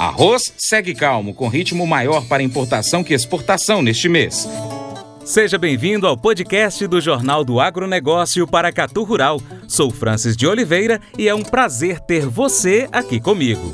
Arroz segue calmo, com ritmo maior para importação que exportação neste mês. Seja bem-vindo ao podcast do Jornal do Agronegócio Paracatu Rural. Sou Francis de Oliveira e é um prazer ter você aqui comigo.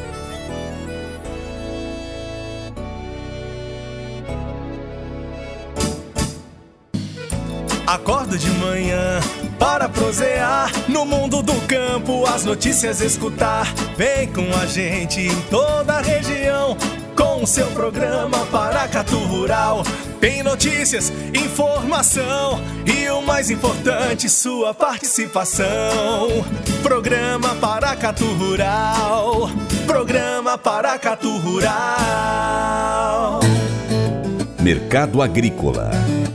Acordo de manhã para prosear no mundo do campo, as notícias escutar. Vem com a gente em toda a região com o seu programa Paracatu Rural. Tem notícias, informação e o mais importante, sua participação. Programa Paracatu Rural. Programa Paracatu Rural. Mercado Agrícola.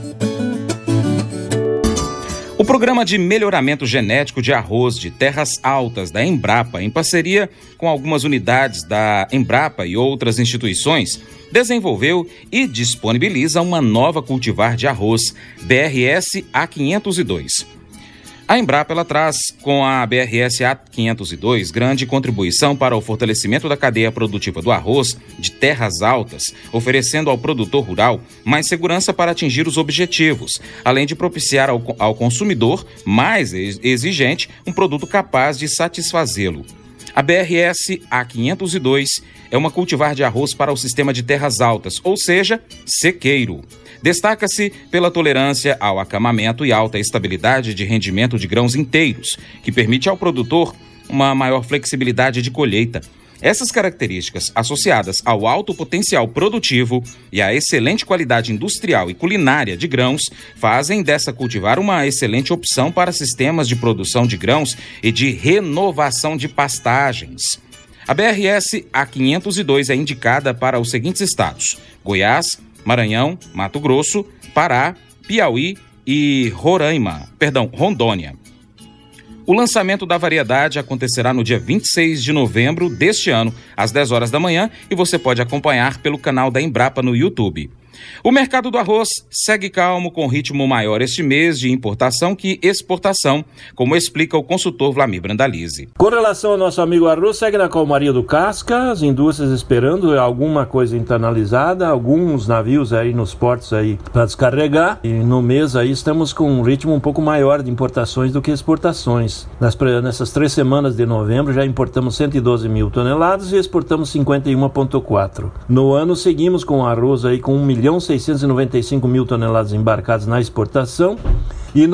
O Programa de Melhoramento Genético de Arroz de Terras Altas da Embrapa, em parceria com algumas unidades da Embrapa e outras instituições, desenvolveu e disponibiliza uma nova cultivar de arroz, BRS A502. A Embrapa ela traz com a BRS A502 grande contribuição para o fortalecimento da cadeia produtiva do arroz de terras altas, oferecendo ao produtor rural mais segurança para atingir os objetivos, além de propiciar ao consumidor mais exigente um produto capaz de satisfazê-lo. A BRS A502 é uma cultivar de arroz para o sistema de terras altas, ou seja, sequeiro. Destaca-se pela tolerância ao acamamento e alta estabilidade de rendimento de grãos inteiros, que permite ao produtor uma maior flexibilidade de colheita. Essas características, associadas ao alto potencial produtivo e à excelente qualidade industrial e culinária de grãos, fazem dessa cultivar uma excelente opção para sistemas de produção de grãos e de renovação de pastagens. A BRS A502 é indicada para os seguintes estados: Goiás, Maranhão, Mato Grosso, Pará, Piauí e Rondônia. O lançamento da variedade acontecerá no dia 26 de novembro deste ano, às 10 horas da manhã, e você pode acompanhar pelo canal da Embrapa no YouTube. O mercado do arroz segue calmo, com ritmo maior este mês de importação que exportação, como explica o consultor Vlamir Brandalize. Com relação ao nosso amigo arroz, segue na calmaria do casca, as indústrias esperando alguma coisa internalizada, alguns navios aí nos portos aí para descarregar, e no mês aí estamos com um ritmo um pouco maior de importações do que exportações. Nessas 3 semanas de novembro já importamos 112 mil toneladas e exportamos 51,4. No ano seguimos com arroz aí com 1.695 mil toneladas embarcadas na exportação e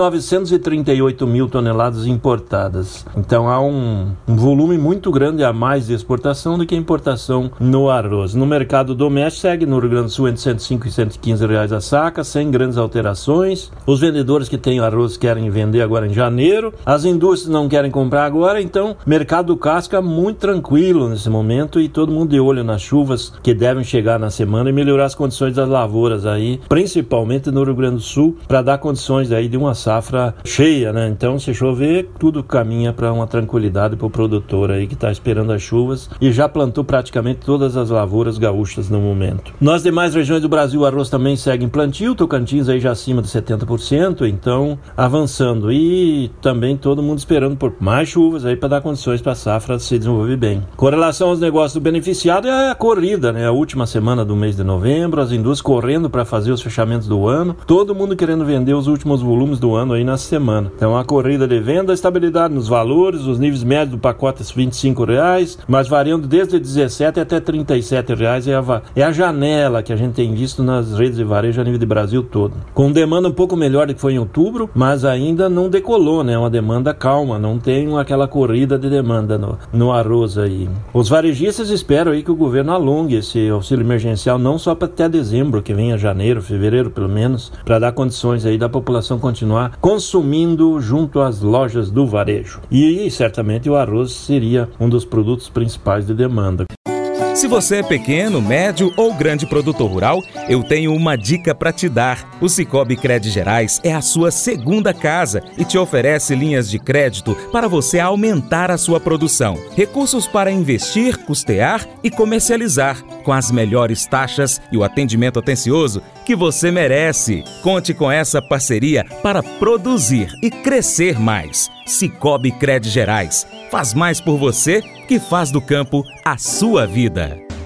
938 mil toneladas importadas. Então há um volume muito grande a mais de exportação do que importação no arroz. No mercado doméstico segue no Rio Grande do Sul entre 105 e 115 reais a saca, sem grandes alterações. Os vendedores que têm arroz querem vender agora em janeiro, as indústrias não querem comprar agora, então mercado casca muito tranquilo nesse momento e todo mundo de olho nas chuvas que devem chegar na semana e melhorar as condições das lavouras aí, principalmente no Rio Grande do Sul, para dar condições aí de uma safra cheia, né? Então, se chover, tudo caminha para uma tranquilidade para o produtor aí que está esperando as chuvas e já plantou praticamente todas as lavouras gaúchas no momento. Nas demais regiões do Brasil, o arroz também segue em plantio, Tocantins aí já acima de 70%, então avançando, e também todo mundo esperando por mais chuvas aí para dar condições para a safra se desenvolver bem. Com relação aos negócios do beneficiado, é a corrida, né? A última semana do mês de novembro, as indústrias correndo para fazer os fechamentos do ano, todo mundo querendo vender os últimos volumes do ano aí na semana. Então a corrida de venda, a estabilidade nos valores, os níveis médios do pacote R$25, mas variando desde R$17 até R$37 é a janela que a gente tem visto nas redes de varejo a nível de Brasil todo. Com demanda um pouco melhor do que foi em outubro, mas ainda não decolou, né? Uma demanda calma, não tem aquela corrida de demanda no arroz aí. Os varejistas esperam aí que o governo alongue esse auxílio emergencial não só para até dezembro, que venha janeiro, fevereiro pelo menos, para dar condições aí da população continuar consumindo junto às lojas do varejo. E certamente o arroz seria um dos produtos principais de demanda. Se você é pequeno, médio ou grande produtor rural, eu tenho uma dica para te dar. O Sicoob Crédito Gerais é a sua segunda casa e te oferece linhas de crédito para você aumentar a sua produção. Recursos para investir, custear e comercializar, com as melhores taxas e o atendimento atencioso que você merece. Conte com essa parceria para produzir e crescer mais. Sicoob Crédito Gerais. Faz mais por você que faz do campo a sua vida.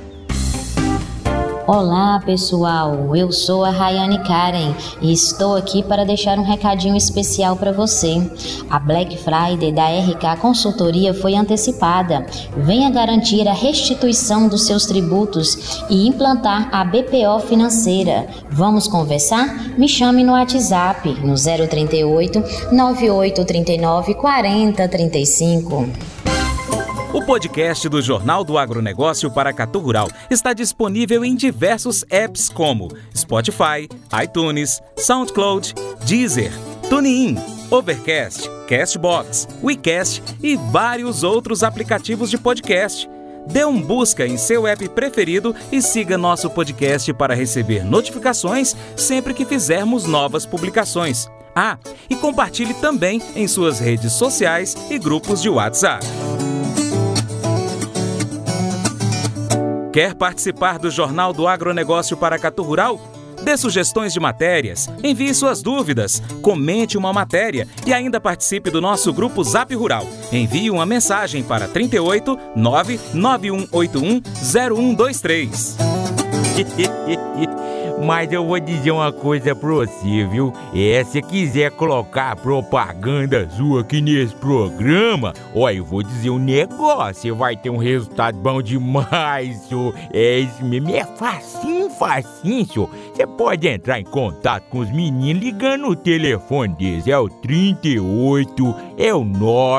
Olá pessoal, eu sou a Rayane Karen e estou aqui para deixar um recadinho especial para você. A Black Friday da RK Consultoria foi antecipada. Venha garantir a restituição dos seus tributos e implantar a BPO financeira. Vamos conversar? Me chame no WhatsApp no 038 9839 4035. O podcast do Jornal do Agronegócio Paracatu Rural está disponível em diversos apps como Spotify, iTunes, SoundCloud, Deezer, TuneIn, Overcast, Castbox, WeCast e vários outros aplicativos de podcast. Dê um busca em seu app preferido e siga nosso podcast para receber notificações sempre que fizermos novas publicações. Ah, e compartilhe também em suas redes sociais e grupos de WhatsApp. Quer participar do Jornal do Agronegócio Paracatu Rural? Dê sugestões de matérias, envie suas dúvidas, comente uma matéria e ainda participe do nosso grupo Zap Rural. Envie uma mensagem para 38 99181 0123. Mas eu vou dizer uma coisa pra você, viu? Se quiser colocar propaganda sua aqui nesse programa, eu vou dizer um negócio, você vai ter um resultado bom demais, senhor. Isso mesmo, é facinho, senhor. Você pode entrar em contato com os meninos ligando o telefone deles, é o 38, é o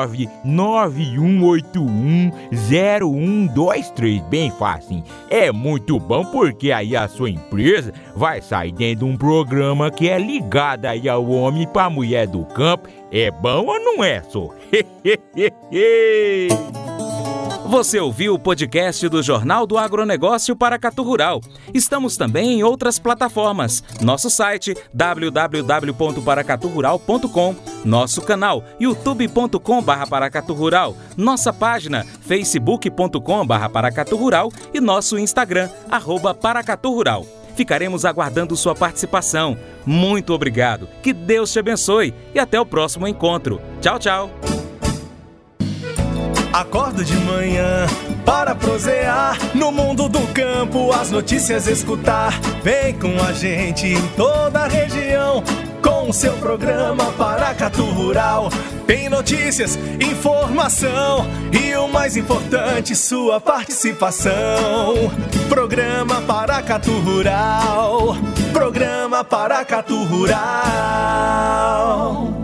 99181 0123, bem facinho. É muito bom porque aí a sua empresa vai sair dentro de um programa que é ligado aí ao homem e pra mulher do campo. É bom ou não é, só? Você ouviu o podcast do Jornal do Agronegócio Paracatu Rural. Estamos também em outras plataformas. Nosso site www.paracaturural.com, nosso canal youtube.com/paracaturural, nossa página facebook.com/paracaturural e nosso Instagram @paracaturural. Ficaremos aguardando sua participação. Muito obrigado, que Deus te abençoe e até o próximo encontro. Tchau, tchau. Acordo de manhã para prosear no mundo do campo, as notícias escutar. Vem com a gente em toda a região com o seu programa Paracatu Rural. Tem notícias, informação e o mais importante, sua participação. Programa Paracatu Rural. Programa Paracatu Rural.